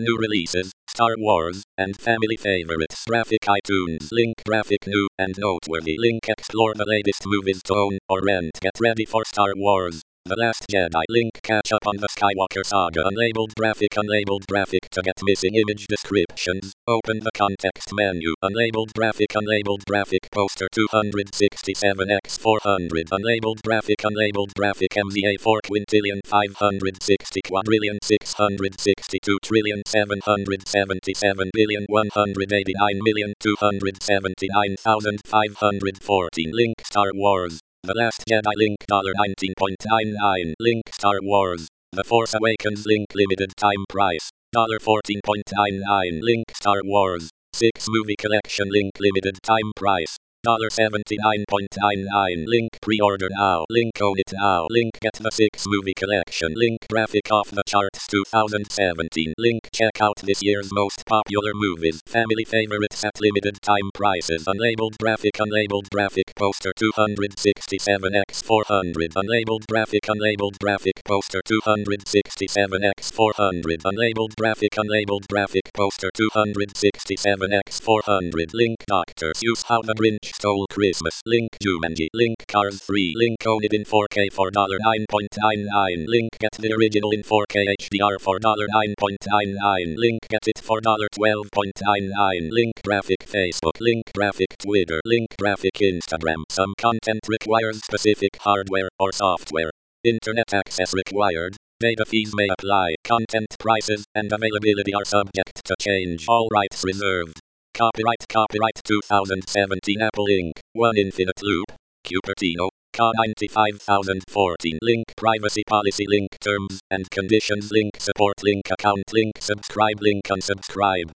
New releases, Star Wars, and family favorites. Graphic iTunes. Link graphic new and noteworthy. Link explore the latest movies to own or rent. Get ready for Star Wars: The Last Jedi. Link catch up on the Skywalker saga. Unlabeled graphic to get missing image descriptions. Open the context menu. Unlabeled graphic poster 267x400. Unlabeled graphic MZA 4 quintillion 560 quadrillion 662 trillion 777 billion 189,279,514. Link Star Wars: The Last Jedi. Link $19.99. Link Star Wars: The Force Awakens. Link limited time price $14.99. Link Star Wars 6 movie collection. Link limited time price $79.99. Link pre-order now. Link own it now. Link get the 6 movie collection. Link graphic off the charts 2017. Link check out this year's most popular movies. Family favorites at limited time prices. Unlabeled graphic poster 267x400. Unlabeled graphic poster 267x400. Unlabeled graphic poster 267x400. Link Dr. Seuss How the Grinch Stole Christmas. Link Jumanji. Link Cars 3. Link own it in 4K for $9.99. Link get the original in 4K HDR for $9.99. Link get it for $12.99. Link graphic Facebook. Link graphic Twitter. Link graphic Instagram. Some content requires specific hardware or software. Internet access required. Data fees may apply. Content prices and availability are subject to change. All rights reserved. Copyright 2017 Apple Inc. 1 Infinite Loop. Cupertino. Ca 95014. Link privacy policy. Link terms and conditions. Link support. Link account. Link subscribe. Link unsubscribe.